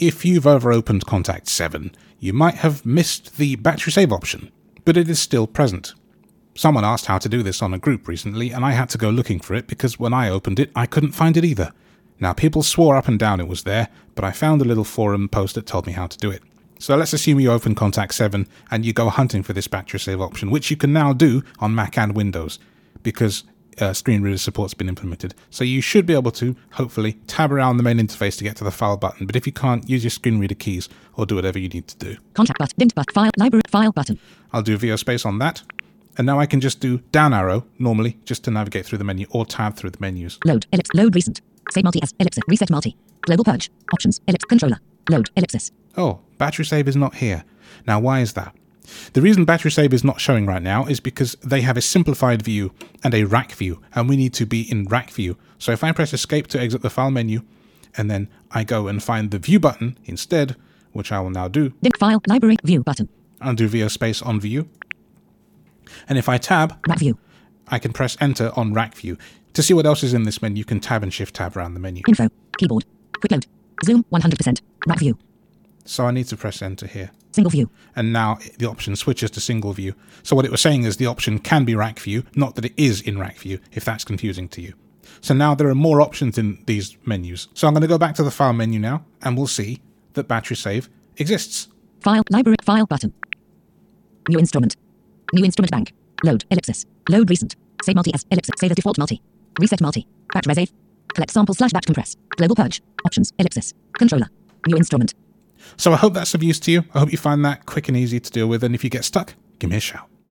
if you've overopened Contact 7, you might have missed the battery save option, but it is still present. Someone asked how to do this on a group recently, and I had to go looking for it because when I opened it, I couldn't find it either. Now, people swore up and down it was there, but I found a little forum post that told me how to do it. So let's assume you open Contact 7 and you go hunting for this battery save option, which you can now do on Mac and Windows because screen reader support's been implemented. So you should be able to, hopefully, tab around the main interface to get to the file button. But if you can't, use your screen reader keys or do whatever you need to do. Contact button, linked button, file, library, file button. I'll do VO space on that. And now I can just do down arrow, normally, just to navigate through the menu, or tab through the menus. Load, ellipse, load recent. Save multi as, ellipsis, reset multi. Global purge, options, ellipse, controller. Load, ellipsis. Oh, battery save is not here. Now, why is that? The reason battery save is not showing right now is because they have a simplified view and a rack view, and we need to be in rack view. So if I press escape to exit the file menu, and then I go and find the view button instead, which I will now do. Link file, library, view button. I'll do VO space on view. And if I tab, rack view, I can press enter on rack view. To see what else is in this menu, you can tab and shift tab around the menu. Info, keyboard, quick load, zoom 100%, rack view. So I need to press enter here. Single view. And now the option switches to single view. So what it was saying is the option can be rack view, not that it is in rack view, if that's confusing to you. So now there are more options in these menus. So I'm going to go back to the file menu now, and we'll see that battery save exists. File, library, file button. New instrument. New instrument bank. Load, ellipsis. Load recent. Save multi as, ellipsis. Save as default multi. Reset multi. Batch save. Collect sample / batch compress. Global purge. Options, ellipsis. Controller. New instrument. So I hope that's of use to you. I hope you find that quick and easy to deal with, and if you get stuck, give me a shout.